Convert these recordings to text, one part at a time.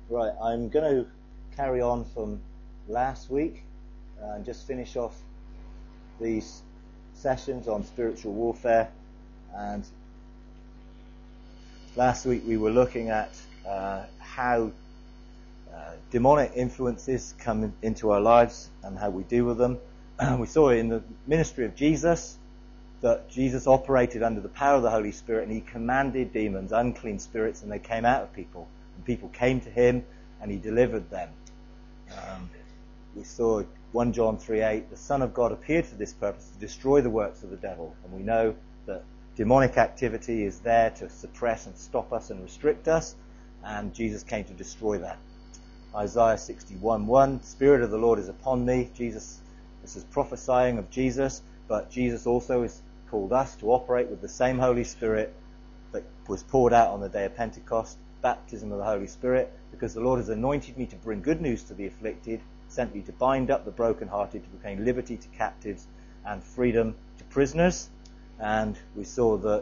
Right, I'm going to carry on from last week and just finish off these sessions on spiritual warfare. And last week we were looking at how demonic influences come into our lives and how we deal with them. We saw in the ministry of Jesus that Jesus operated under the power of the Holy Spirit, and he commanded demons, unclean spirits, and they came out of people. And people came to him and he delivered them. We saw 1 John 3:8, the Son of God appeared for this purpose, to destroy the works of the devil. And we know that demonic activity is there to suppress and stop us and restrict us, and Jesus came to destroy that. Isaiah 61:1, the Spirit of the Lord is upon me. This is prophesying of Jesus, but Jesus also has called us to operate with the same Holy Spirit that was poured out on the day of Pentecost, baptism of the Holy Spirit, because the Lord has anointed me to bring good news to the afflicted, sent me to bind up the brokenhearted, to proclaim liberty to captives and freedom to prisoners. And we saw that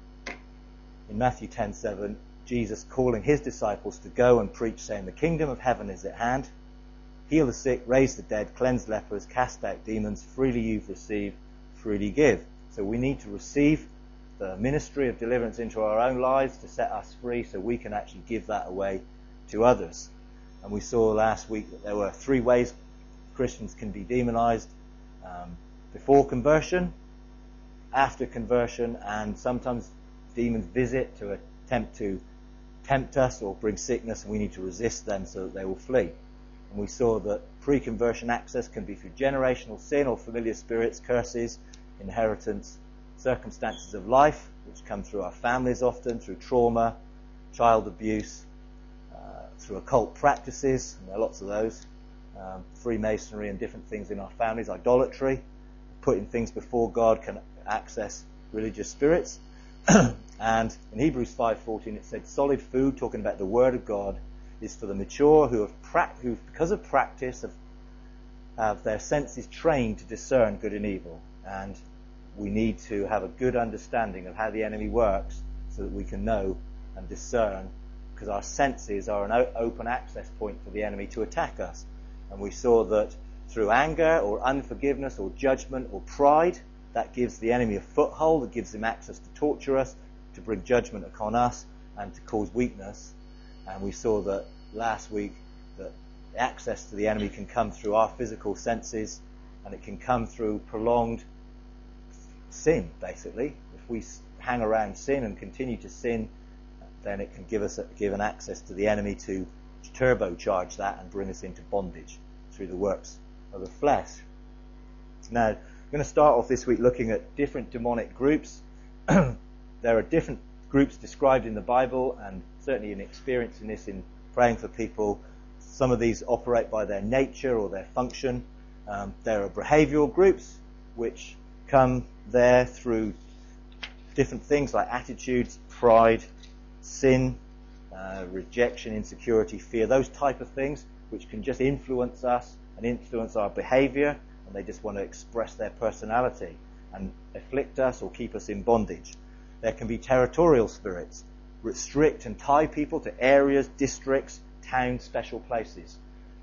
in Matthew 10:7, Jesus calling his disciples to go and preach, saying, the kingdom of heaven is at hand. Heal the sick, raise the dead, cleanse lepers, cast out demons. Freely you've received, freely give. So we need to receive the ministry of deliverance into our own lives to set us free so we can actually give that away to others. And we saw last week that there were 3 ways Christians can be demonized: before conversion, after conversion, and sometimes demons visit to attempt to tempt us or bring sickness, and we need to resist them so that they will flee. And we saw that pre-conversion access can be through generational sin or familiar spirits, curses, inheritance, circumstances of life, which come through our families often, through trauma, child abuse, through occult practices, and there are lots of those, Freemasonry and different things in our families, idolatry, putting things before God can access religious spirits. And in Hebrews 5:14 it said solid food, talking about the Word of God, is for the mature who because of practice have their senses trained to discern good and evil. And we need to have a good understanding of how the enemy works so that we can know and discern, because our senses are an open access point for the enemy to attack us. And we saw that through anger or unforgiveness or judgment or pride, that gives the enemy a foothold, that gives him access to torture us, to bring judgment upon us, and to cause weakness. And we saw that last week that access to the enemy can come through our physical senses, and it can come through prolonged sin, basically. If we hang around sin and continue to sin, then it can give an access to the enemy to turbocharge that and bring us into bondage through the works of the flesh. Now, I'm going to start off this week looking at different demonic groups. There are different groups described in the Bible, and certainly in experiencing this in praying for people, some of these operate by their nature or their function. There are behavioural groups which come there through different things like attitudes, pride, sin, rejection, insecurity, fear, those type of things, which can just influence us and influence our behaviour, and they just want to express their personality and afflict us or keep us in bondage. There can be territorial spirits, restrict and tie people to areas, districts, towns, special places.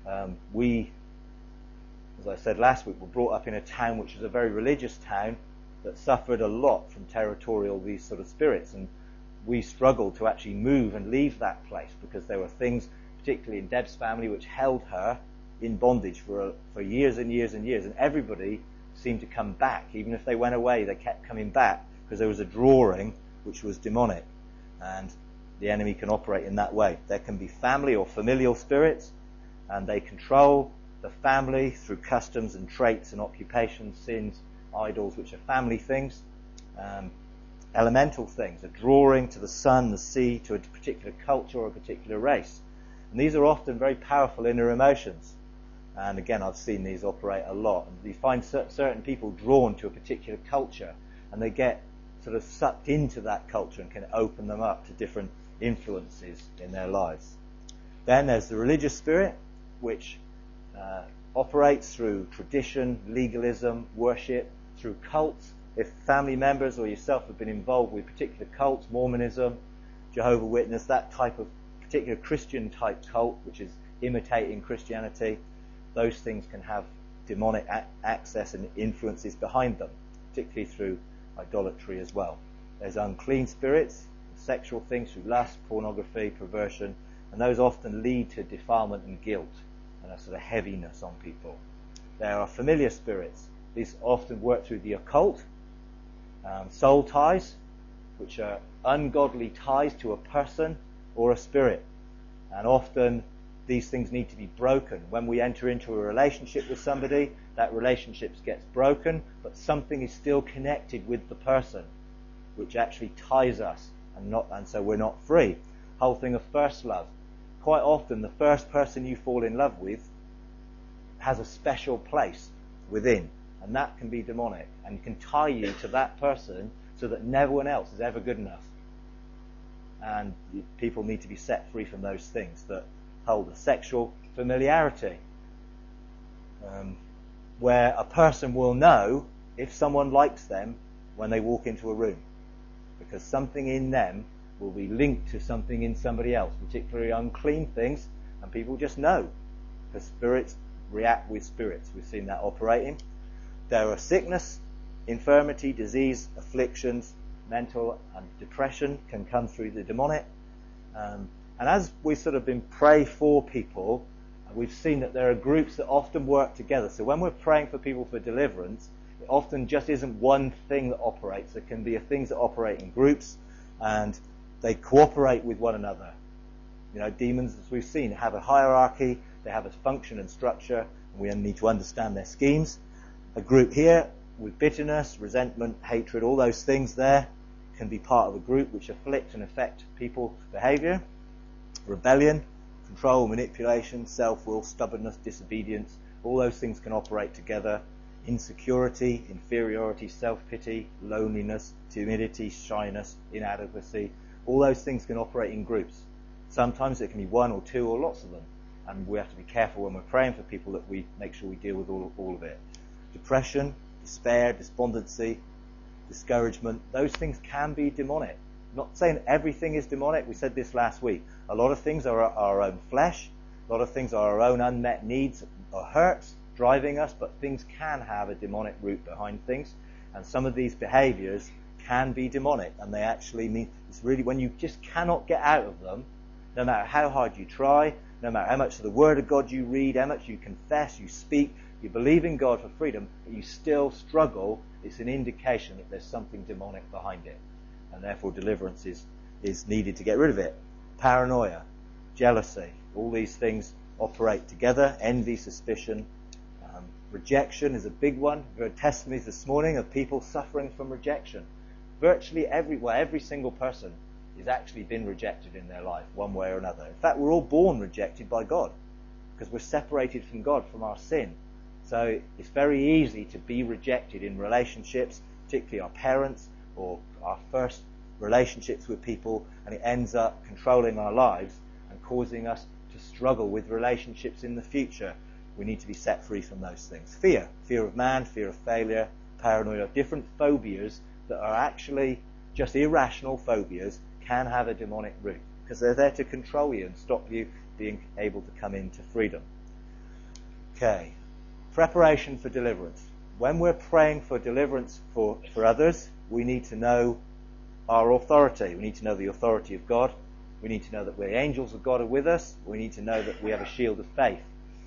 We, as I said last week, were brought up in a town which was a very religious town that suffered a lot from these sort of spirits, and we struggled to actually move and leave that place because there were things, particularly in Deb's family, which held her in bondage for years and years and years, and everybody seemed to come back. Even if they went away, they kept coming back because there was a drawing which was demonic, and the enemy can operate in that way. There can be family or familial spirits, and they control the family through customs and traits and occupations, sins, idols, which are family things. Elemental things, a drawing to the sun, the sea, to a particular culture or a particular race. And these are often very powerful inner emotions. And again, I've seen these operate a lot. And you find certain people drawn to a particular culture, and they get sort of sucked into that culture and can open them up to different influences in their lives. Then there's the religious spirit, which operates through tradition, legalism, worship, through cults. If family members or yourself have been involved with particular cults, Mormonism, Jehovah's Witness, that type of particular Christian type cult, which is imitating Christianity, those things can have demonic access and influences behind them, particularly through idolatry as well. There's unclean spirits, sexual things through lust, pornography, perversion, and those often lead to defilement and guilt and a sort of heaviness on people. There are familiar spirits. These often work through the occult, soul ties, which are ungodly ties to a person or a spirit. And often these things need to be broken. When we enter into a relationship with somebody, that relationship gets broken, but something is still connected with the person, which actually ties us, and so we're not free. Whole thing of first love. Quite often the first person you fall in love with has a special place within, and that can be demonic and can tie you to that person so that no one else is ever good enough. And people need to be set free from those things that hold a sexual familiarity, where a person will know if someone likes them when they walk into a room, because something in them will be linked to something in somebody else, particularly unclean things, and people just know, because spirits react with spirits. We've seen that operating. There are sickness, infirmity, disease, afflictions, mental and depression can come through the demonic. And as we've sort of been praying for people, we've seen that there are groups that often work together. So when we're praying for people for deliverance, it often just isn't one thing that operates. There can be things that operate in groups, and they cooperate with one another. You know, demons, as we've seen, have a hierarchy, they have a function and structure, and we need to understand their schemes. A group here with bitterness, resentment, hatred, all those things there can be part of a group which afflict and affect people's behaviour. Rebellion, control, manipulation, self-will, stubbornness, disobedience, all those things can operate together. Insecurity, inferiority, self-pity, loneliness, timidity, shyness, inadequacy, all those things can operate in groups. Sometimes it can be one or two or lots of them, and we have to be careful when we're praying for people that we make sure we deal with all of it. Depression, despair, despondency, discouragement, those things can be demonic. I'm not saying everything is demonic. We said this last week. A lot of things are our own flesh. A lot of things are our own unmet needs or hurts driving us, but things can have a demonic root behind things. And some of these behaviors can be demonic, and they actually mean, it's really when you just cannot get out of them, no matter how hard you try, no matter how much of the Word of God you read, how much you confess, you speak, you believe in God for freedom, but you still struggle, it's an indication that there's something demonic behind it. And therefore deliverance is needed to get rid of it. Paranoia, jealousy, all these things operate together. Envy, suspicion, rejection is a big one. We heard testimonies this morning of people suffering from rejection. Virtually every single person has actually been rejected in their life, one way or another. In fact, we're all born rejected by God, because we're separated from God from our sin. So it's very easy to be rejected in relationships, particularly our parents or our first relationships with people, and it ends up controlling our lives and causing us to struggle with relationships in the future. We need to be set free from those things. Fear of man, fear of failure, paranoia, different phobias that are actually just irrational phobias can have a demonic root, because they're there to control you and stop you being able to come into freedom. Okay. Preparation for deliverance. When we're praying for deliverance for others, we need to know our authority. We need to know the authority of God. We need to know that the angels of God are with us. We need to know that we have a shield of faith.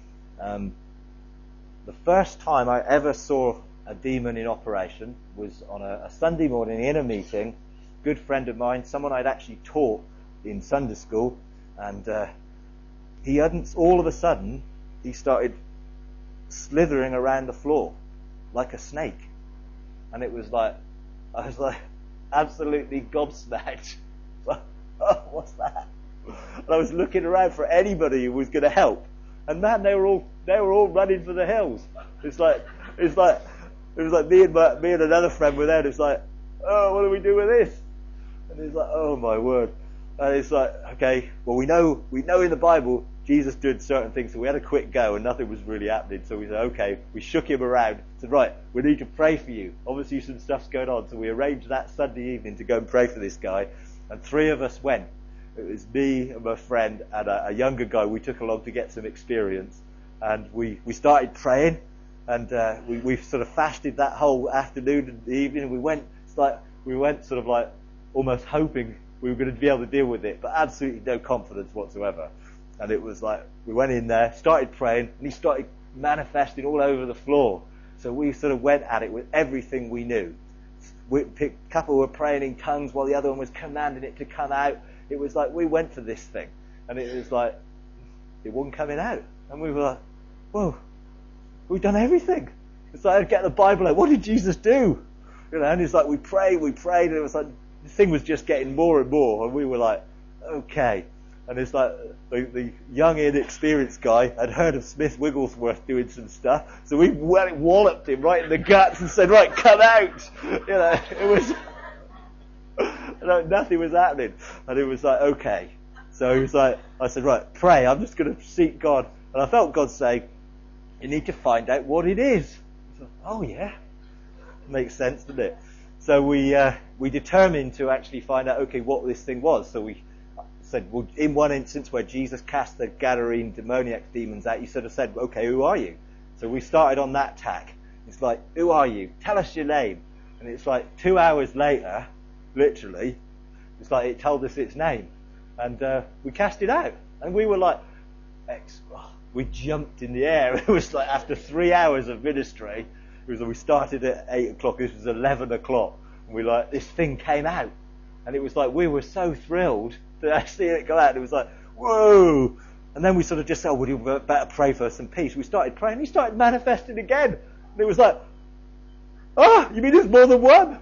The first time I ever saw a demon in operation was on a Sunday morning in a meeting. Good friend of mine, someone I'd actually taught in Sunday school, and he hadn't. All of a sudden, he started slithering around the floor like a snake, and it was like, I was like absolutely gobsmacked. Like, oh, what's that? And I was looking around for anybody who was going to help, and man, they were all running for the hills. It was like me and another friend were there. And it's like, oh, what do we do with this? And it's like, oh my word. And it's like, okay, well we know in the Bible Jesus did certain things, so we had a quick go and nothing was really happening. So we said, okay, we shook him around, said, right, we need to pray for you. Obviously some stuff's going on, so we arranged that Sunday evening to go and pray for this guy, and 3 of us went. It was me and my friend and a younger guy we took along to get some experience. And we started praying, and we sort of fasted that whole afternoon and the evening. We went sort of like almost hoping we were going to be able to deal with it, but absolutely no confidence whatsoever. And it was like, we went in there, started praying, and he started manifesting all over the floor. So we sort of went at it with everything we knew. A couple were praying in tongues while the other one was commanding it to come out. It was like we went for this thing, and it was like it wasn't coming out. And we were like, whoa, we've done everything. It's like, I'd get the Bible out. What did Jesus do? And it's like we prayed, and it was like the thing was just getting more and more, and we were like, okay. And it's like the young, inexperienced guy had heard of Smith Wigglesworth doing some stuff, so we walloped him right in the guts and said, right, come out. It was nothing was happening, and it was like, okay. So he was like, I said, right, pray. I'm just going to seek God, and I felt God say, you need to find out what it is. I thought, oh yeah, makes sense, doesn't it? So we determined to actually find out, okay, what this thing was. So we said, well, in one instance where Jesus cast the Gadarene demoniac demons out, he sort of said, okay, who are you? So we started on that tack. It's like, who are you? Tell us your name. And it's like 2 hours later, literally, it's like it told us its name. And we cast it out. And we were like, we jumped in the air. It was like after 3 hours of ministry, it was, we started at 8 o'clock, this was 11 o'clock. And we like, this thing came out. And it was like, we were so thrilled to see it go out. It was like, whoa. And then we sort of just said, oh, we'd better pray for some peace. We started praying, he started manifesting again. And it was like, oh, you mean there's more than one?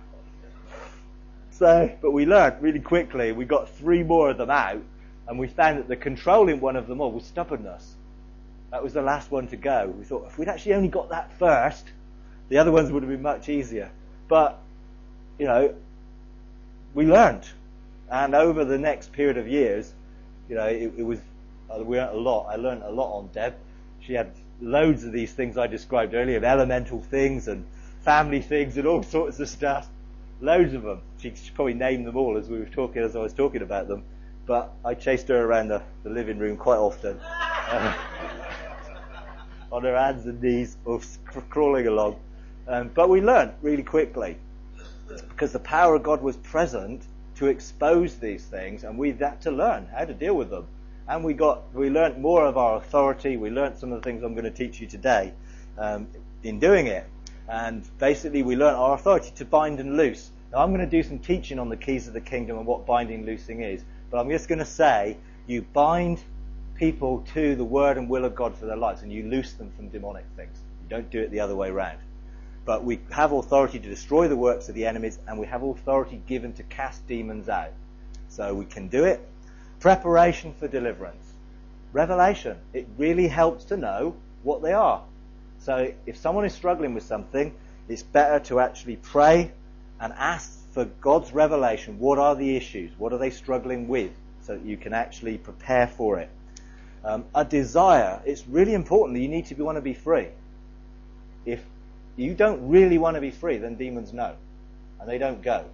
So, but we learned really quickly, we got 3 more of them out, and we found that the controlling one of them all was stubbornness. That was the last one to go. We thought, if we'd actually only got that first, the other ones would have been much easier. But, we learned. And over the next period of years, we learned a lot. I learned a lot on Deb. She had loads of these things I described earlier, of elemental things and family things and all sorts of stuff. Loads of them. She probably named them all as I was talking about them. But I chased her around the living room quite often. On her hands and knees, or crawling along. But we learned really quickly. Because the power of God was present to expose these things, and we had to learn how to deal with them. And we learned more of our authority. We learned some of the things I'm going to teach you today in doing it. And basically we learned our authority to bind and loose. Now I'm going to do some teaching on the keys of the kingdom and what binding and loosing is. But I'm just going to say, you bind people to the word and will of God for their lives, and you loose them from demonic things. You don't do it the other way around. But we have authority to destroy the works of the enemies, and we have authority given to cast demons out. So we can do it. Preparation for deliverance. Revelation. It really helps to know what they are. So if someone is struggling with something, it's better to actually pray and ask for God's revelation. What are the issues? What are they struggling with? So that you can actually prepare for it. A desire. It's really important that you need to want to be free. If you don't really want to be free, then demons know. And they don't go.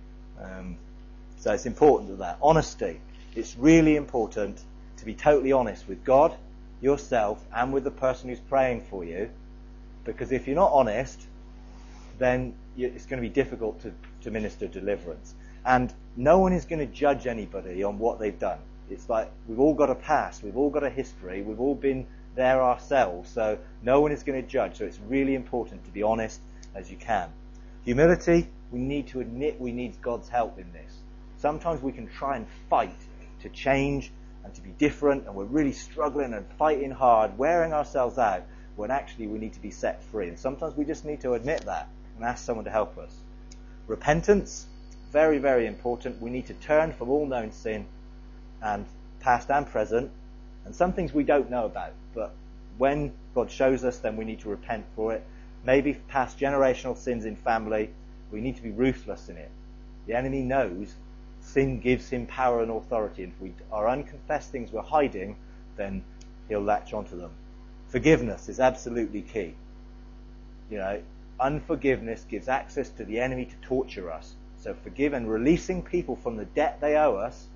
So it's important that. Honesty. It's really important to be totally honest with God, yourself, and with the person who's praying for you. Because if you're not honest, then it's going to be difficult to minister deliverance. And no one is going to judge anybody on what they've done. It's like we've all got a past, we've all got a history, we've all been there ourselves, so no one is going to judge. So it's really important to be honest as you can. Humility, we need to admit we need God's help in this. Sometimes we can try and fight to change and to be different, and we're really struggling and fighting hard, wearing ourselves out, when actually we need to be set free. And sometimes we just need to admit that and ask someone to help us. Repentance, very, very important. We need to turn from all known sin, and past and present, and some things we don't know about, but when God shows us, then we need to repent for it. Maybe past generational sins in family, we need to be ruthless in it. The enemy knows sin gives him power and authority, and if we are unconfessed things we're hiding, then he'll latch onto them. Forgiveness is absolutely key. Unforgiveness gives access to the enemy to torture us. So forgive and releasing people from the debt they owe us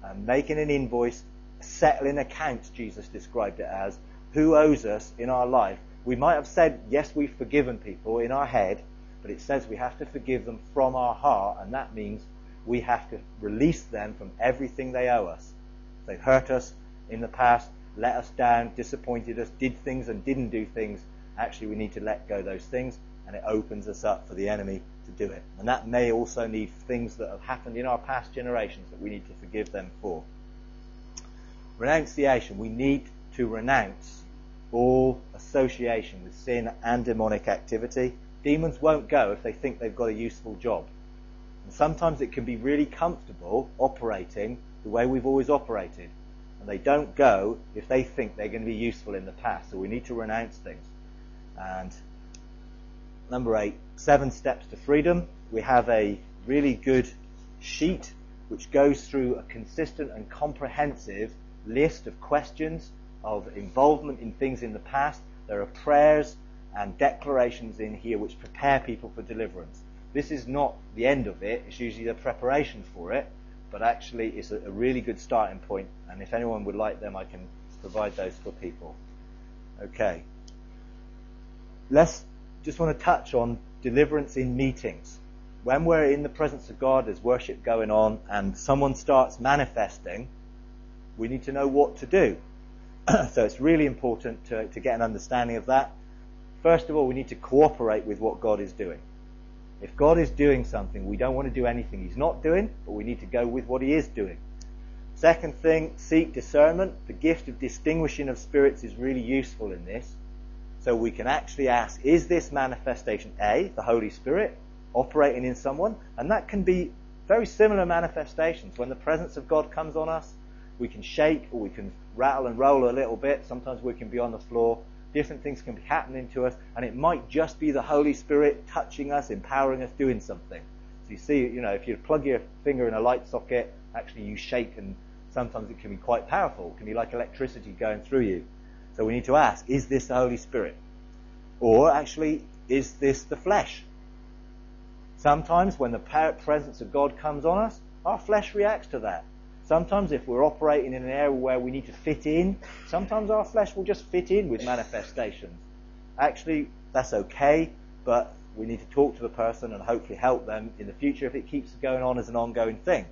making an invoice, settling accounts, Jesus described it as, who owes us in our life. We might have said, yes, we've forgiven people in our head, but it says we have to forgive them from our heart, and that means we have to release them from everything they owe us. They've hurt us in the past, let us down, disappointed us, did things and didn't do things. Actually, we need to let go of those things, and it opens us up for the enemy to do it. And that may also need things that have happened in our past generations that we need to forgive them for. Renunciation. We need to renounce all association with sin and demonic activity. Demons won't go if they think they've got a useful job. And sometimes it can be really comfortable operating the way we've always operated. And they don't go if they think they're going to be useful in the past. So we need to renounce things. And number 8, 7 steps to freedom. We have a really good sheet which goes through a consistent and comprehensive list of questions of involvement in things in the past. There are prayers and declarations in here which prepare people for deliverance. This is not the end of it. It's usually the preparation for it. But actually it's a really good starting point. And if anyone would like them, I can provide those for people. Okay. Let's just want to touch on deliverance in meetings. When we're in the presence of God, there's worship going on, and someone starts manifesting, we need to know what to do. So it's really important to get an understanding of that. First of all, we need to cooperate with what God is doing. If God is doing something, we don't want to do anything He's not doing, but we need to go with what He is doing. Second thing, seek discernment. The gift of distinguishing of spirits is really useful in this. So we can actually ask, is this manifestation A, the Holy Spirit, operating in someone? And that can be very similar manifestations. When the presence of God comes on us, we can shake or we can rattle and roll a little bit. Sometimes we can be on the floor. Different things can be happening to us, and it might just be the Holy Spirit touching us, empowering us, doing something. So you see, if you plug your finger in a light socket, actually you shake, and sometimes it can be quite powerful. It can be like electricity going through you. So we need to ask, is this the Holy Spirit? Or actually, is this the flesh? Sometimes when the presence of God comes on us, our flesh reacts to that. Sometimes if we're operating in an area where we need to fit in, sometimes our flesh will just fit in with manifestations. Actually, that's okay, but we need to talk to the person and hopefully help them in the future if it keeps going on as an ongoing thing.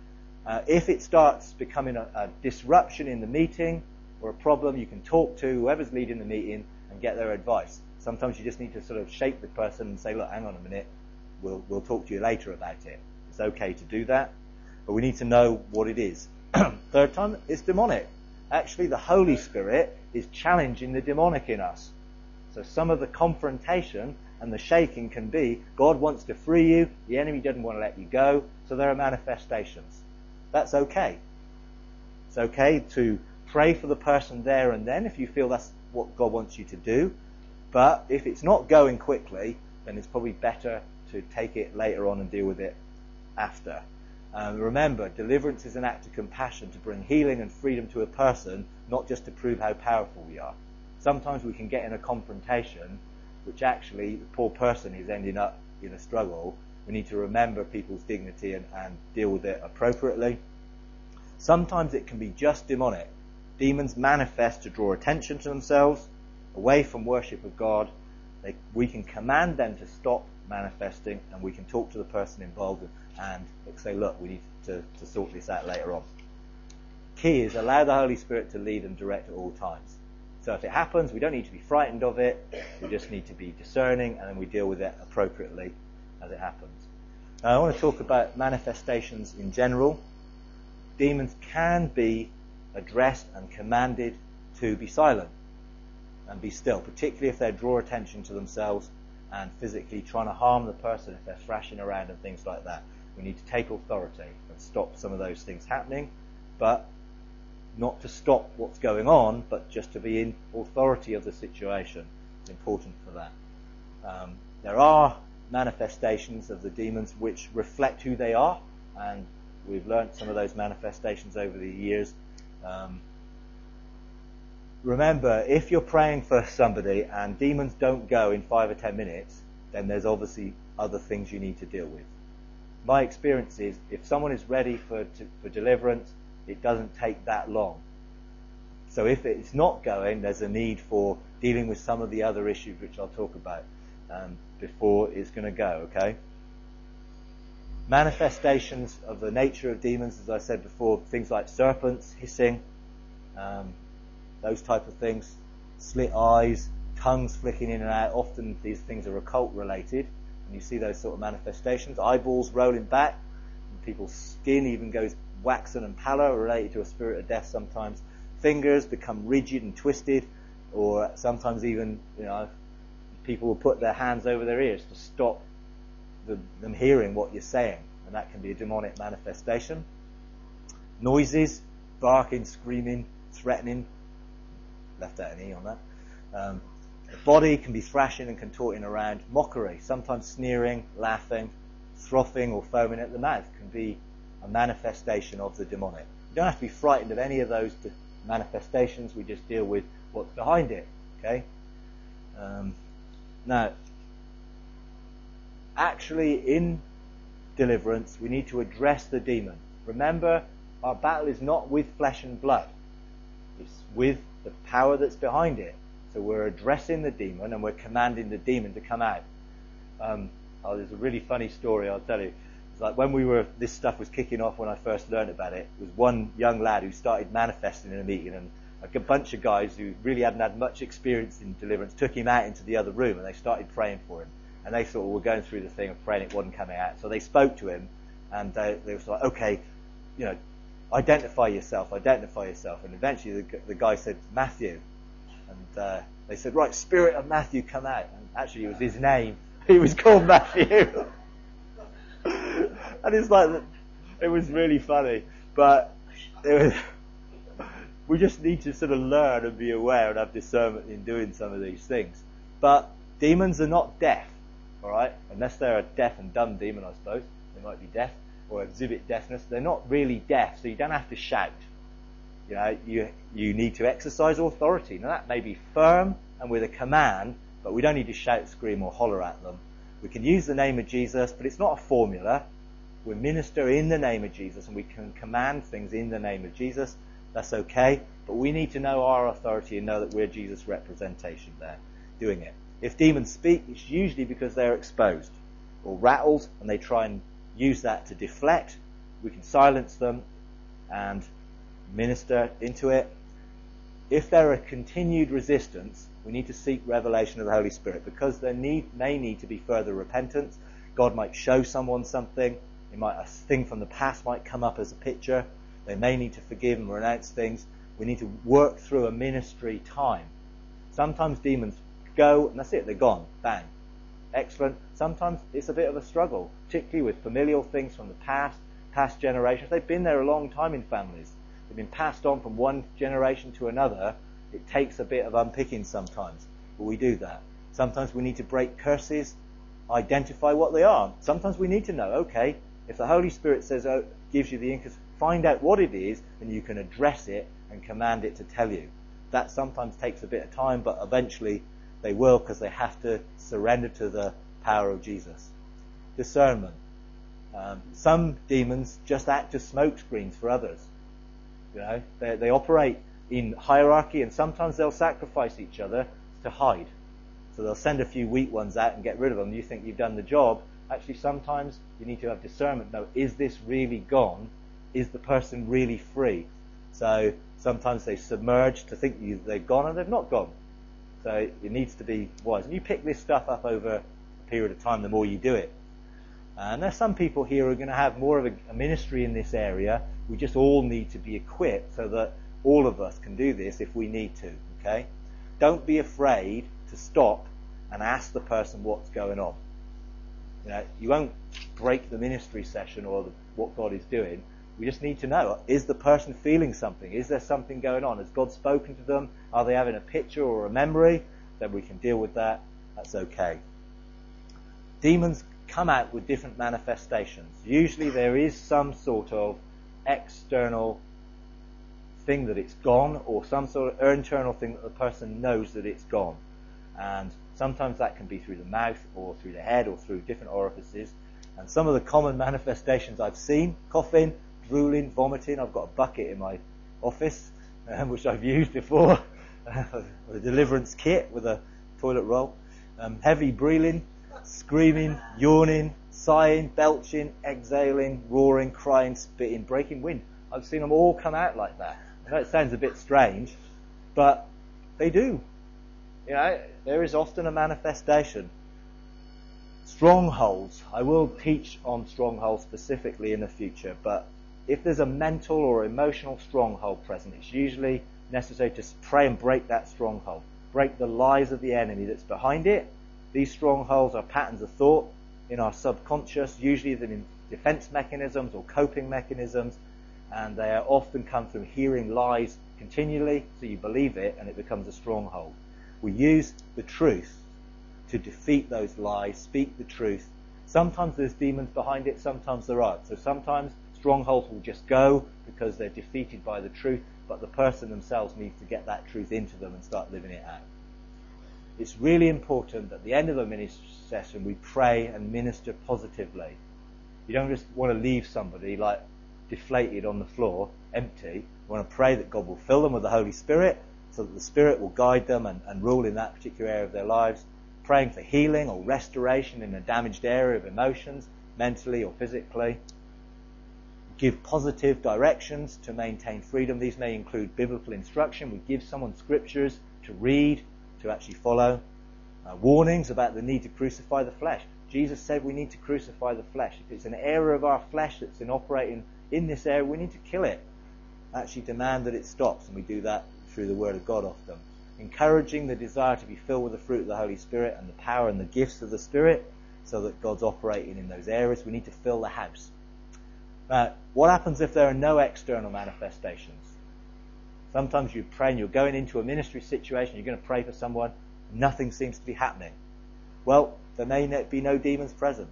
If it starts becoming a disruption in the meeting or a problem, you can talk to whoever's leading the meeting and get their advice. Sometimes you just need to sort of shake the person and say, look, hang on a minute, we'll talk to you later about it. It's okay to do that. But we need to know what it is. Third time, it's demonic. Actually, the Holy Spirit is challenging the demonic in us. So some of the confrontation and the shaking can be, God wants to free you, the enemy doesn't want to let you go, so there are manifestations. That's okay. It's okay to pray for the person there and then if you feel that's what God wants you to do. But if it's not going quickly, then it's probably better to take it later on and deal with it after. Remember, deliverance is an act of compassion to bring healing and freedom to a person, not just to prove how powerful we are. Sometimes we can get in a confrontation, which actually the poor person is ending up in a struggle. We need to remember people's dignity and deal with it appropriately. Sometimes it can be just demonic. Demons manifest to draw attention to themselves, away from worship of God. We can command them to stop manifesting, and we can talk to the person involved and say, look, we need to sort this out later on. Key is allow the Holy Spirit to lead and direct at all times. So if it happens, we don't need to be frightened of it. We just need to be discerning, and then we deal with it appropriately as it happens. Now, I want to talk about manifestations in general. Demons can be addressed and commanded to be silent and be still, particularly if they draw attention to themselves and physically trying to harm the person, if they're thrashing around and things like that. We need to take authority and stop some of those things happening, but not to stop what's going on, but just to be in authority of the situation. It's important for that. There are manifestations of the demons which reflect who they are, and we've learnt some of those manifestations over the years. Remember, if you're praying for somebody and demons don't go in 5 or 10 minutes, then there's obviously other things you need to deal with. My experience is, if someone is ready for deliverance, it doesn't take that long. So if it's not going, there's a need for dealing with some of the other issues which I'll talk about before it's going to go, okay? Manifestations of the nature of demons, as I said before, things like serpents, hissing, those type of things, slit eyes, tongues flicking in and out. Often these things are occult related, and you see those sort of manifestations. Eyeballs rolling back, and people's skin even goes waxen and pallor, related to a spirit of death sometimes. Fingers become rigid and twisted, or sometimes even, people will put their hands over their ears to stop them hearing what you're saying, and that can be a demonic manifestation. Noises, barking, screaming, threatening, left out an E on that. The body can be thrashing and contorting around. Mockery, sometimes sneering, laughing, frothing or foaming at the mouth can be a manifestation of the demonic. You don't have to be frightened of any of those manifestations. We just deal with what's behind it, okay? Now, actually in deliverance, we need to address the demon. Remember, our battle is not with flesh and blood. It's with the power that's behind it. So we're addressing the demon and we're commanding the demon to come out. There's a really funny story I'll tell you. It's like when this stuff was kicking off when I first learned about it, there was one young lad who started manifesting in a meeting, and like a bunch of guys who really hadn't had much experience in deliverance took him out into the other room and they started praying for him. And they thought, were going through the thing of praying, it wasn't coming out. So they spoke to him, and they were like, okay, identify yourself. And eventually the guy said, Matthew. And they said, right, Spirit of Matthew, come out. And actually it was his name. He was called Matthew. And it's like, it was really funny. But we just need to sort of learn and be aware and have discernment in doing some of these things. But demons are not deaf. All right, unless they're a deaf and dumb demon, I suppose. They might be deaf or exhibit deafness. They're not really deaf, so you don't have to shout. You need to exercise authority. Now that may be firm and with a command, but we don't need to shout, scream, or holler at them. We can use the name of Jesus, but it's not a formula. We minister in the name of Jesus, and we can command things in the name of Jesus. That's okay, but we need to know our authority and know that we're Jesus' representation there, doing it. If demons speak, it's usually because they're exposed or rattled, and they try and use that to deflect. We can silence them and minister into it. If there are continued resistance, we need to seek revelation of the Holy Spirit, because there may need to be further repentance. God might show someone something. A thing from the past might come up as a picture. They may need to forgive and renounce things. We need to work through a ministry time. Sometimes demons go, and that's it, they're gone. Bang. Excellent. Sometimes it's a bit of a struggle, particularly with familial things from the past generations. They've been there a long time in families. They've been passed on from one generation to another. It takes a bit of unpicking sometimes, but we do that. Sometimes we need to break curses, identify what they are. Sometimes we need to know, okay, if the Holy Spirit says, gives you the incus, find out what it is, and you can address it and command it to tell you. That sometimes takes a bit of time, but eventually they will, because they have to surrender to the power of Jesus. Discernment. Some demons just act as smoke screens for others. They operate in hierarchy, and sometimes they'll sacrifice each other to hide. So they'll send a few weak ones out and get rid of them. You think you've done the job. Actually, sometimes you need to have discernment. No, is this really gone? Is the person really free? So sometimes they submerge to think they've gone, and they've not gone. So it needs to be wise. And you pick this stuff up over a period of time, the more you do it. And there's some people here who are going to have more of a ministry in this area. We just all need to be equipped so that all of us can do this if we need to, okay? Don't be afraid to stop and ask the person what's going on. You won't break the ministry session or what God is doing. We just need to know, is the person feeling something? Is there something going on? Has God spoken to them? Are they having a picture or a memory? Then we can deal with that. That's okay. Demons come out with different manifestations. Usually there is some sort of external thing that it's gone, or some sort of internal thing that the person knows that it's gone. And sometimes that can be through the mouth or through the head or through different orifices. And some of the common manifestations I've seen: coughing, drooling, vomiting. I've got a bucket in my office, which I've used before, a deliverance kit with a toilet roll. Heavy breathing, screaming, yawning, sighing, belching, exhaling, roaring, crying, spitting, breaking wind. I've seen them all come out like that. I know it sounds a bit strange, but they do. There is often a manifestation. Strongholds. I will teach on strongholds specifically in the future, but if there's a mental or emotional stronghold present, it's usually necessary to pray and break that stronghold. Break the lies of the enemy that's behind it. These strongholds are patterns of thought in our subconscious, usually in defense mechanisms or coping mechanisms, and they often come from hearing lies continually, so you believe it and it becomes a stronghold. We use the truth to defeat those lies, speak the truth. Sometimes there's demons behind it, sometimes there aren't. So sometimes strongholds will just go because they're defeated by the truth, but the person themselves needs to get that truth into them and start living it out. It's really important that at the end of a ministry session we pray and minister positively. You don't just want to leave somebody like deflated on the floor, empty. You want to pray that God will fill them with the Holy Spirit so that the Spirit will guide them and rule in that particular area of their lives. Praying for healing or restoration in a damaged area of emotions, mentally or physically. Give positive directions to maintain freedom. These may include biblical instruction. We give someone scriptures to read, to actually follow. Warnings about the need to crucify the flesh. Jesus said we need to crucify the flesh. If it's an area of our flesh that's operating in this area, we need to kill it. Actually demand that it stops, and we do that through the Word of God often. Encouraging the desire to be filled with the fruit of the Holy Spirit and the power and the gifts of the Spirit so that God's operating in those areas. We need to fill the house. Now, what happens if there are no external manifestations? Sometimes you pray and you're going into a ministry situation, you're going to pray for someone, nothing seems to be happening. Well, there may be no demons present.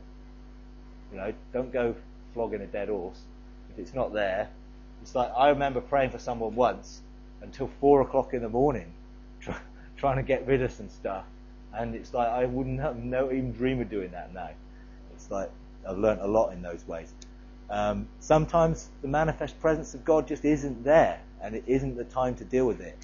Don't go flogging a dead horse if it's not there. It's like, I remember praying for someone once until 4 o'clock in the morning, trying to get rid of some stuff, and it's like I wouldn't even dream of doing that now. It's like I've learnt a lot in those ways. Sometimes the manifest presence of God just isn't there, and it isn't the time to deal with it.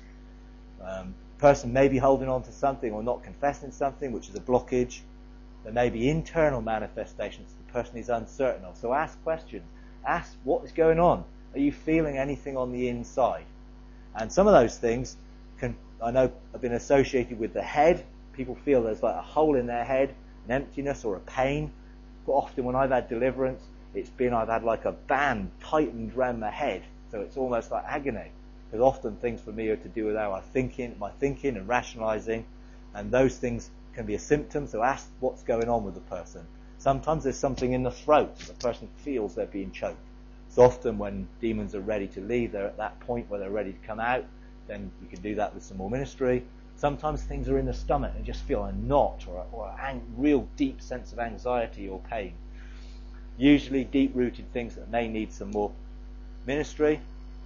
Person may be holding on to something or not confessing something, which is a blockage. There may be internal manifestations the person is uncertain of. So ask questions. Ask what is going on. Are you feeling anything on the inside? And some of those things I know have been associated with the head. People feel there's like a hole in their head, an emptiness or a pain. But often when I've had deliverance, it's been I've had like a band tightened around my head. So it's almost like agony. Because often things for me are to do with how my thinking and rationalising. And those things can be a symptom. So ask what's going on with the person. Sometimes there's something in the throat. The person feels they're being choked. So often when demons are ready to leave, they're at that point where they're ready to come out. Then you can do that with some more ministry. Sometimes things are in the stomach and just feel a knot or a real deep sense of anxiety or pain. Usually deep-rooted things that may need some more ministry.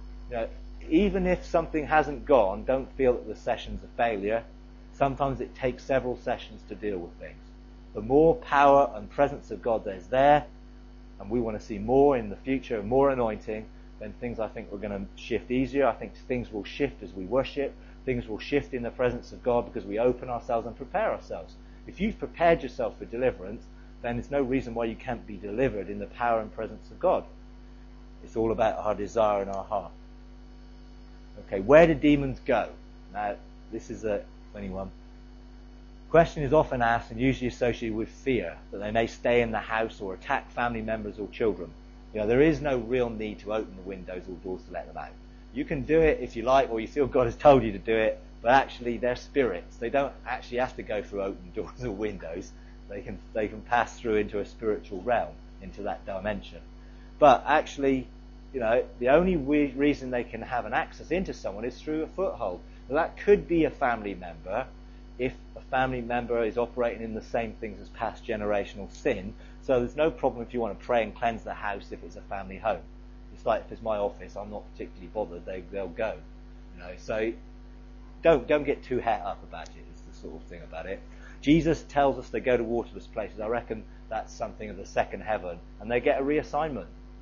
Even if something hasn't gone, don't feel that the session's a failure. Sometimes it takes several sessions to deal with things. The more power and presence of God there's there, and we want to see more in the future, more anointing, then things I think we're going to shift easier. I think things will shift as we worship. Things will shift in the presence of God because we open ourselves and prepare ourselves. If you've prepared yourself for deliverance, then there's no reason why you can't be delivered in the power and presence of God. It's all about our desire in our heart. Okay, where do demons go? Now, this is a funny one. Question is often asked and usually associated with fear, that they may stay in the house or attack family members or children. There is no real need to open the windows or doors to let them out. You can do it if you like, or you feel God has told you to do it, but actually they're spirits. They don't actually have to go through open doors or windows. They can pass through into a spiritual realm, into that dimension. But actually, the only reason they can have an access into someone is through a foothold. Now, that could be a family member, if a family member is operating in the same things as past generational sin. So there's no problem if you want to pray and cleanse the house if it's a family home. It's like if it's my office, I'm not particularly bothered. They'll go. So don't get too het up about it. Is the sort of thing about it. Jesus tells us they go to waterless places. I reckon that's something of the second heaven, and they get a reassignment.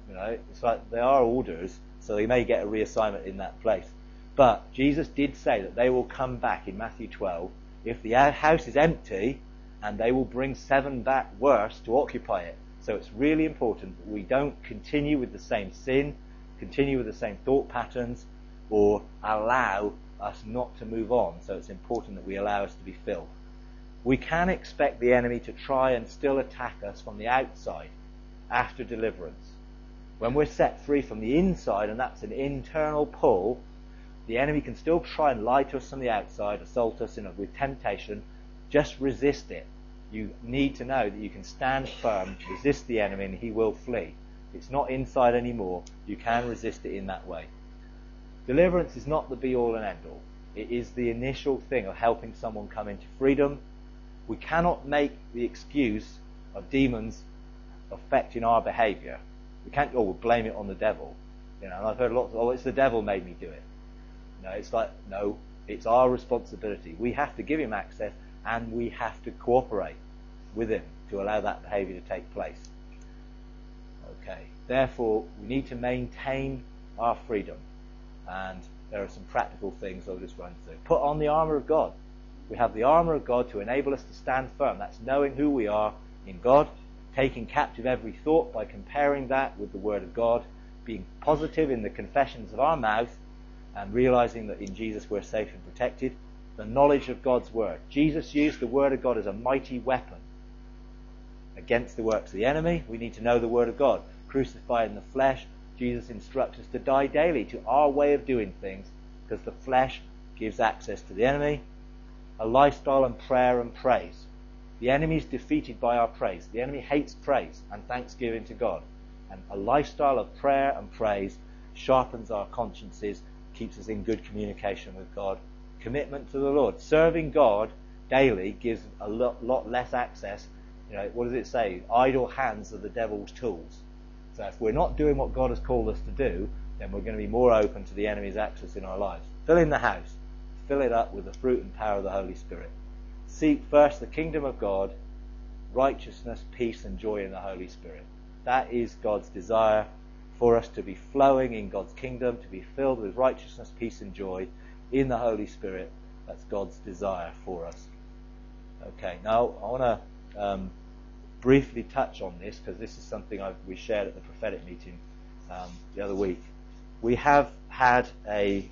It's like they are orders, so they may get a reassignment in that place. But Jesus did say that they will come back in Matthew 12 if the house is empty, and they will bring 7 back worse to occupy it. So it's really important that we don't continue with the same sin, continue with the same thought patterns, or allow us not to move on. So it's important that we allow us to be filled. We can expect the enemy to try and still attack us from the outside after deliverance. When we're set free from the inside, and that's an internal pull, the enemy can still try and lie to us from the outside, assault us with temptation. Just resist it. You need to know that you can stand firm, resist the enemy, and he will flee. It's not inside anymore. You can resist it in that way. Deliverance is not the be-all and end-all. It is the initial thing of helping someone come into freedom. We cannot make the excuse of demons affecting our behaviour. We can't blame it on the devil. And I've heard lots of, it's the devil made me do it. It's like, no, it's our responsibility. We have to give him access, and we have to cooperate with him to allow that behaviour to take place. Okay. Therefore, we need to maintain our freedom. And there are some practical things I'll just run through. Put on the armour of God. We have the armour of God to enable us to stand firm. That's knowing who we are in God, taking captive every thought by comparing that with the Word of God, being positive in the confessions of our mouth, and realizing that in Jesus we're safe and protected. The knowledge of God's Word. Jesus used the Word of God as a mighty weapon against the works of the enemy. We need to know the Word of God. Crucified in the flesh, Jesus instructs us to die daily to our way of doing things, because the flesh gives access to the enemy. A lifestyle and prayer and praise. The enemy is defeated by our praise. The enemy hates praise and thanksgiving to God. And a lifestyle of prayer and praise sharpens our consciences, keeps us in good communication with God. Commitment to the Lord. Serving God daily gives a lot less access. What does it say? Idle hands are the devil's tools. So if we're not doing what God has called us to do, then we're going to be more open to the enemy's access in our lives. Fill in the house. Fill it up with the fruit and power of the Holy Spirit. Seek first the kingdom of God, righteousness, peace, and joy in the Holy Spirit. That is God's desire for us to be flowing in God's kingdom, to be filled with righteousness, peace, and joy in the Holy Spirit. That's God's desire for us. Okay, now I want to briefly touch on this, because this is something we shared at the prophetic meeting the other week. We have had a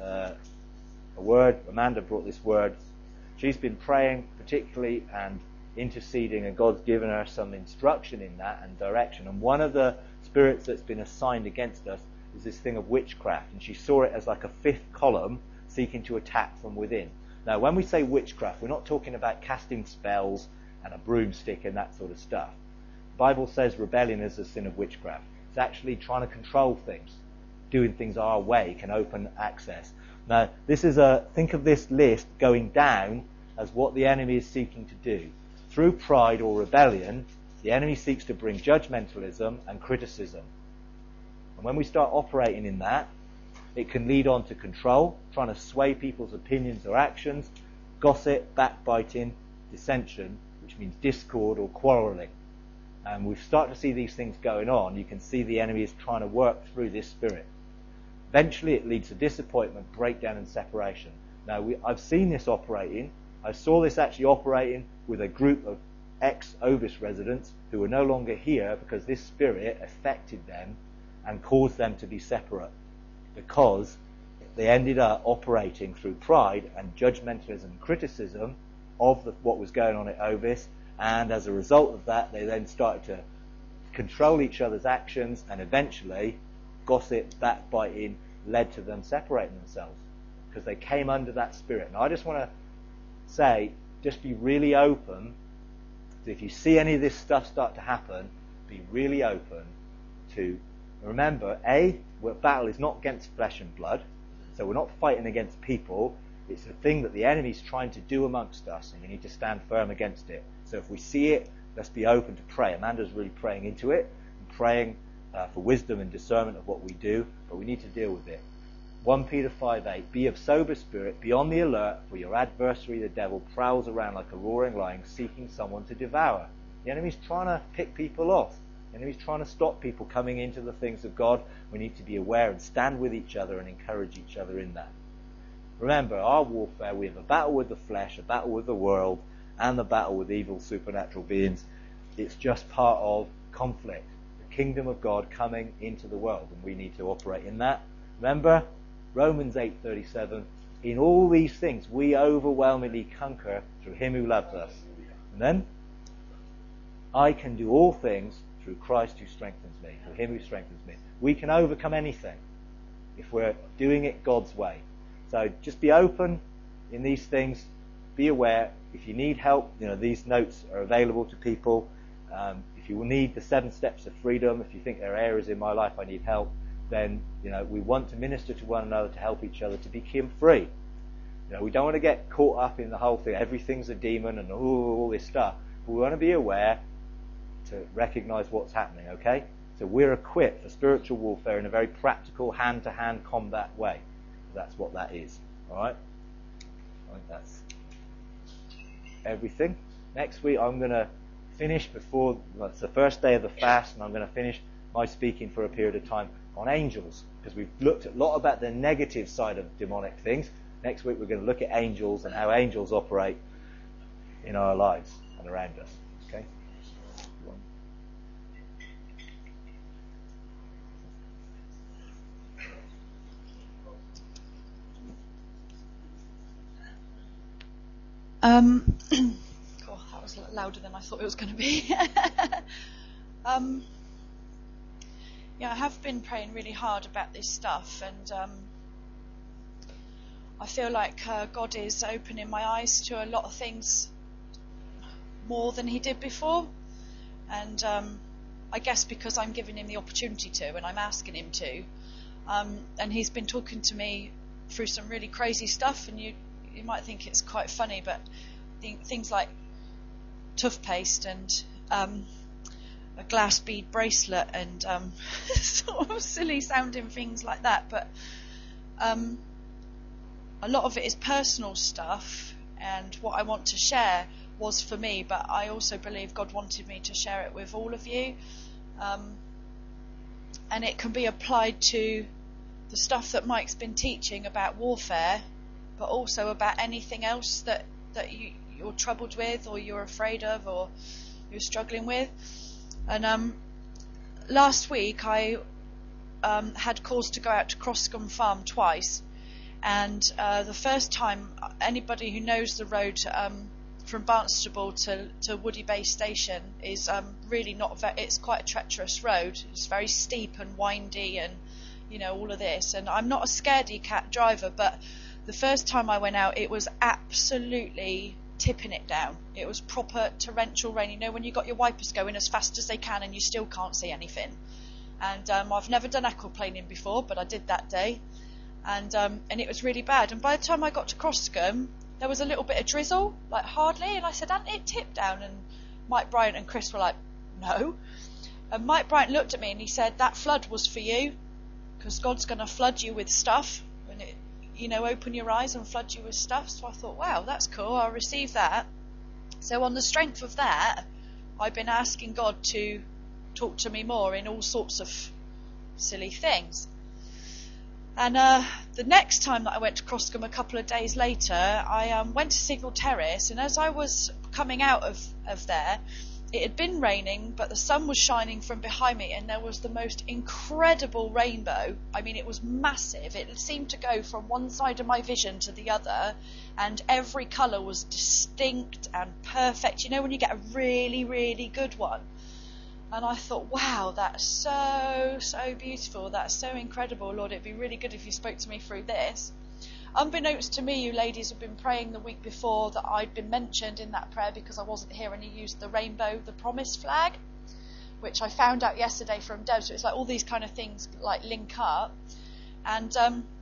word. Amanda brought this word. She's been praying particularly and interceding, and God's given her some instruction in that and direction. And one of the spirits that's been assigned against us is this thing of witchcraft, and she saw it as like a 5th column seeking to attack from within. Now, when we say witchcraft, we're not talking about casting spells and a broomstick and that sort of stuff. The Bible says rebellion is a sin of witchcraft. It's actually trying to control things. Doing things our way can open access. Now, think of this list going down as what the enemy is seeking to do. Through pride or rebellion, the enemy seeks to bring judgmentalism and criticism. And when we start operating in that, it can lead on to control, trying to sway people's opinions or actions, gossip, backbiting, dissension, which means discord or quarrelling. And we start to see these things going on. You can see the enemy is trying to work through this spirit. Eventually it leads to disappointment, breakdown, and separation. Now, I've seen this operating. I saw this actually operating with a group of ex-Ovis residents who were no longer here because this spirit affected them and caused them to be separate, because they ended up operating through pride and judgmentalism and criticism of what was going on at Ovis, and as a result of that they then started to control each other's actions, and eventually gossip, backbiting led to them separating themselves because they came under that spirit. And I just want to say, just be really open. If you see any of this stuff start to happen, be really open to remember, our battle is not against flesh and blood, so we're not fighting against people. It's a thing that the enemy's trying to do amongst us, and we need to stand firm against it. So if we see it, let's be open to pray. Amanda's really praying into it, and praying for wisdom and discernment of what we do, but we need to deal with it. 1 Peter 5:8, be of sober spirit, be on the alert, for your adversary the devil prowls around like a roaring lion, seeking someone to devour. The enemy's trying to pick people off. The enemy's trying to stop people coming into the things of God. We need to be aware and stand with each other and encourage each other in that. Remember, our warfare, we have a battle with the flesh, a battle with the world, and the battle with evil supernatural beings. It's just part of conflict. The kingdom of God coming into the world, and we need to operate in that. Remember, Romans 8:37, in all these things we overwhelmingly conquer through him who loves us. And then, I can do all things through Christ who strengthens me, through him who strengthens me. We can overcome anything if we're doing it God's way. So just be open in these things. Be aware. If you need help, these notes are available to people. If you need the 7 steps of freedom, if you think there are areas in my life I need help, then, we want to minister to one another to help each other to become free. We don't want to get caught up in the whole thing. Everything's a demon and all this stuff. But we want to be aware to recognize what's happening, okay? So we're equipped for spiritual warfare in a very practical, hand-to-hand combat way. That's what that is, all right? I think that's everything. Next week I'm going to finish it's the first day of the fast, and I'm going to finish my speaking for a period of time on angels, because we've looked a lot about the negative side of demonic things. Next week we're going to look at angels and how angels operate in our lives and around us, okay? That was louder than I thought it was going to be. I have been praying really hard about this stuff, and I feel like God is opening my eyes to a lot of things more than he did before, and I guess because I'm giving him the opportunity to, and I'm asking him to, and he's been talking to me through some really crazy stuff, and you might think it's quite funny, but things like toothpaste and a glass bead bracelet and sort of silly sounding things like that, but a lot of it is personal stuff, and what I want to share was for me, but I also believe God wanted me to share it with all of you, and it can be applied to the stuff that Mike's been teaching about warfare, but also about anything else that you're troubled with, or you're afraid of, or you're struggling with. And last week I had cause to go out to Croscombe Farm twice, and the first time, anybody who knows the road from Barnstable to Woody Bay Station is really not it's quite a treacherous road. It's very steep and windy, and all of this, and I'm not a scaredy cat driver, but the first time I went out, it was absolutely tipping it down. It was proper torrential rain. When you got your wipers going as fast as they can and you still can't see anything. And I've never done aquaplaning before, but I did that day. And it was really bad. And by the time I got to Croscombe, there was a little bit of drizzle, like hardly. And I said, "Hasn't it tipped down?" And Mike Bryant and Chris were like, "No." And Mike Bryant looked at me and he said, "That flood was for you, because God's going to flood you with stuff. And it, open your eyes and flood you with stuff." So I thought, wow, that's cool, I'll receive that. So on the strength of that, I've been asking God to talk to me more in all sorts of silly things. And the next time that I went to Croscombe a couple of days later, I went to Signal Terrace, and as I was coming out of there, it had been raining, but the sun was shining from behind me, and there was the most incredible rainbow. I mean, it was massive. It seemed to go from one side of my vision to the other, and every colour was distinct and perfect. When you get a really, really good one. And I thought, wow, that's so, so beautiful. That's so incredible. Lord, it'd be really good if you spoke to me through this. Unbeknownst to me, you ladies have been praying the week before that I'd been mentioned in that prayer because I wasn't here, and you used the rainbow, the promise flag, which I found out yesterday from Deb. So it's like all these kind of things like link up. And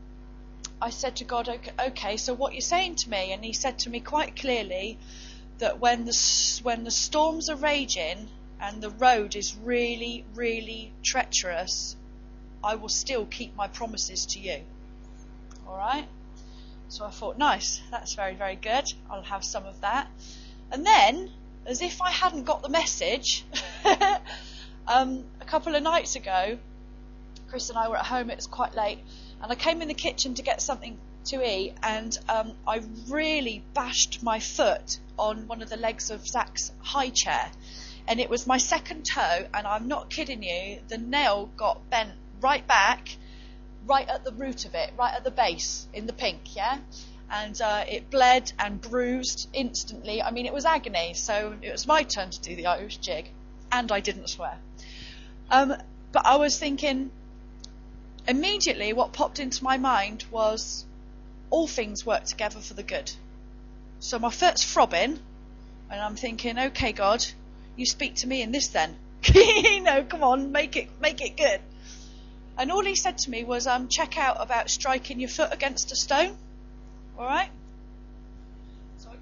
I said to God, okay, so what you're saying to me? And he said to me quite clearly that when the storms are raging and the road is really, really treacherous, I will still keep my promises to you. All right? So I thought, nice, that's very, very good. I'll have some of that. And then, as if I hadn't got the message, A couple of nights ago, Chris and I were at home, it was quite late, and I came in the kitchen to get something to eat, and I really bashed my foot on one of the legs of Zach's high chair, and it was my second toe, and I'm not kidding you, the nail got bent right back, right at the root of it, right at the base, in the pink, yeah? And it bled and bruised instantly. I mean, it was agony, so it was my turn to do the Irish jig, and I didn't swear. But I was thinking, immediately what popped into my mind was, all things work together for the good. So my foot's throbbing, and I'm thinking, okay, God, you speak to me in this then. Come on, make it good. And all he said to me was, check out about striking your foot against a stone. All right. So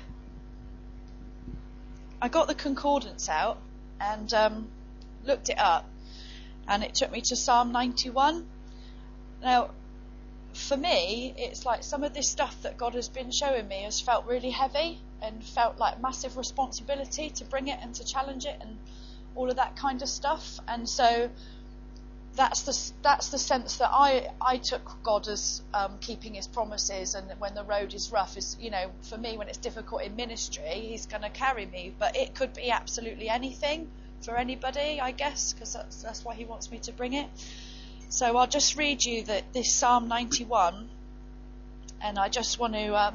I got the concordance out and looked it up, and it took me to Psalm 91. Now, for me, it's like some of this stuff that God has been showing me has felt really heavy and felt like massive responsibility to bring it and to challenge it and all of that kind of stuff. And so that's the sense that I took God as keeping his promises, and when the road is rough, is, for me, when it's difficult in ministry, he's going to carry me. But it could be absolutely anything for anybody, I guess, because that's why he wants me to bring it. So I'll just read you this Psalm 91, and I just want to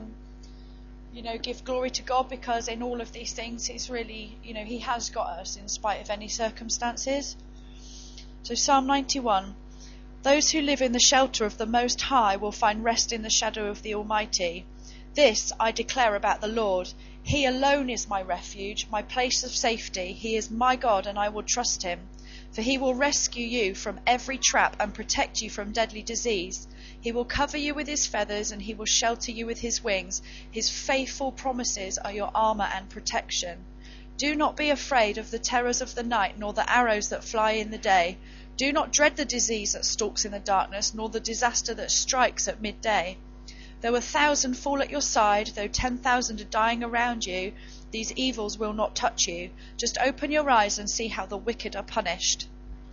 give glory to God, because in all of these things it's really, he has got us in spite of any circumstances. So Psalm 91, those who live in the shelter of the Most High will find rest in the shadow of the Almighty. This I declare about the Lord. He alone is my refuge, my place of safety. He is my God, and I will trust him. For he will rescue you from every trap and protect you from deadly disease. He will cover you with his feathers, and he will shelter you with his wings. His faithful promises are your armour and protection. Do not be afraid of the terrors of the night, nor the arrows that fly in the day. Do not dread the disease that stalks in the darkness, nor the disaster that strikes at midday. Though 1,000 fall at your side, though 10,000 are dying around you, these evils will not touch you. Just open your eyes and see how the wicked are punished.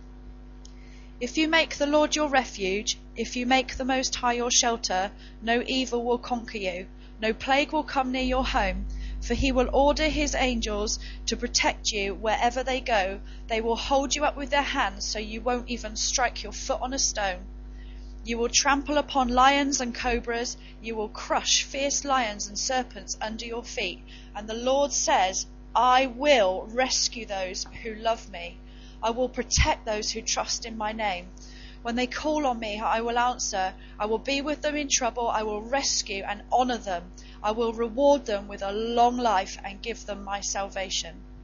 If you make the Lord your refuge, if you make the Most High your shelter, no evil will conquer you, no plague will come near your home. For he will order his angels to protect you wherever they go. They will hold you up with their hands so you won't even strike your foot on a stone. You will trample upon lions and cobras. You will crush fierce lions and serpents under your feet. And the Lord says, I will rescue those who love me. I will protect those who trust in my name. When they call on me, I will answer. I will be with them in trouble. I will rescue and honour them. I will reward them with a long life and give them my salvation.